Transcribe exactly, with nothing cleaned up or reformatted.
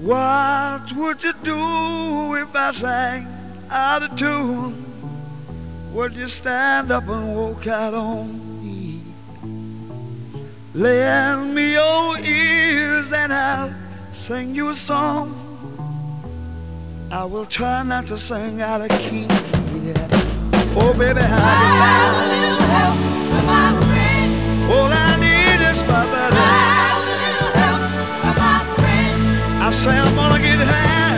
What would you do if I sang out of tune? Would you stand up and walk out on me? Lend me your ears and I'll sing you a song. I will try not to sing out of key. Yeah. Oh, baby, how do you have a little help from my friend? All I need is my buddy. I have a little help from my friend. I say I'm gonna get high.